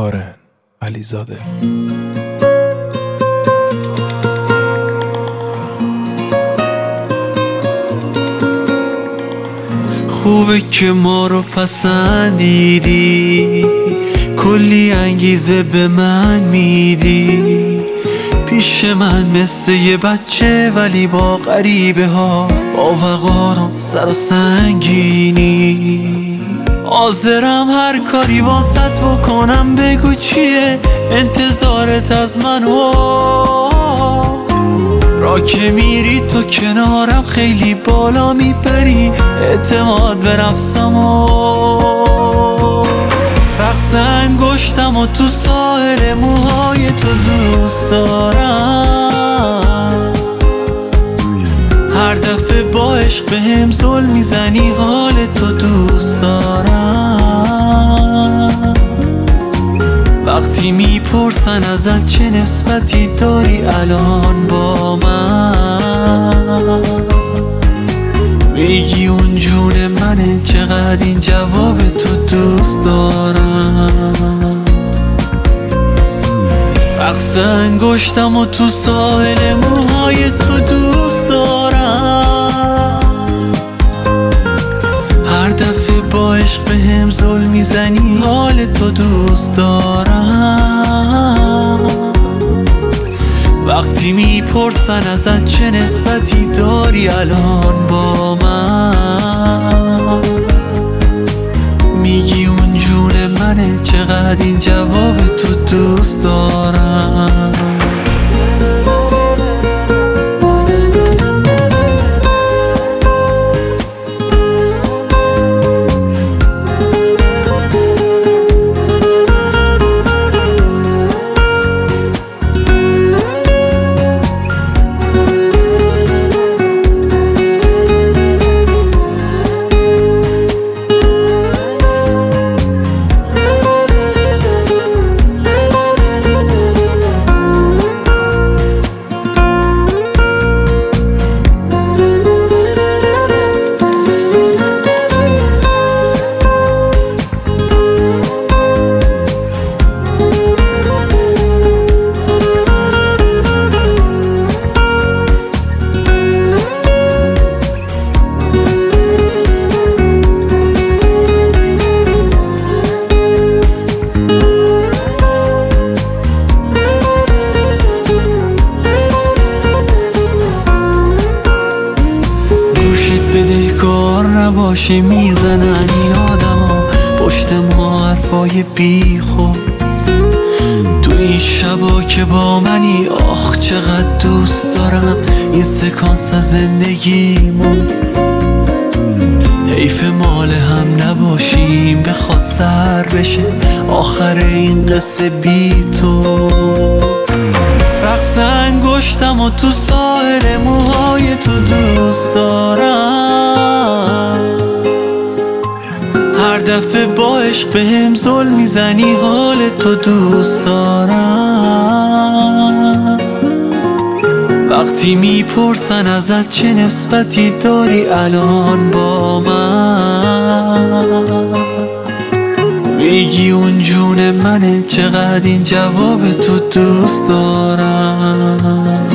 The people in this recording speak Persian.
کارن علیزاده. خوبه که ما رو پسندیدی، کلی انگیزه به من میدی. پیش من مثل یه بچه ولی با غریبه ها، با وقار و سر و سنگینی. حاضرم هر کاری واسط بکنم، بگو چیه انتظارت از من؟ را که میری تو کنارم خیلی بالا میبری اعتماد به نفسم رقص انگشتم و تو ساحل موهای تو دوست دارم. هر دفعه با عشق بهم زل میزنی حال تو دوست دارم. وقتی میپرسن ازت چه نسبتی داری الان با من، میگی اون جون منه، چقدر این جواب تو دوست دارم. رقص انگشتم و تو ساحل موهای تو دوست دارم. هر دفعه با عشق بهم زل میزنی حال تو دوست دارم. وقتی میپرسن ازت چه نسبتی داری الان با من، میگی اون جون منه، چقدر این جواب تو دوست دارم. بدهکار نباشه میزنن این آدما پشت ما حرفای بی خود. تو این شبا که با منی آخ چقدر دوست دارم این سکانس از زندگیمون. حیف مال هم نباشیم بخواد سر بشه آخر این قصه بی تو. رقص انگشتم و تو ساحل موهای تو دوست دارم. هر دفعه با عشق بهم زل میزنی حال تو دوست دارم. وقتی میپرسن ازت چه نسبتی داری الان با من، میگی اون جون منه، چقدر این جواب تو دوست دارم.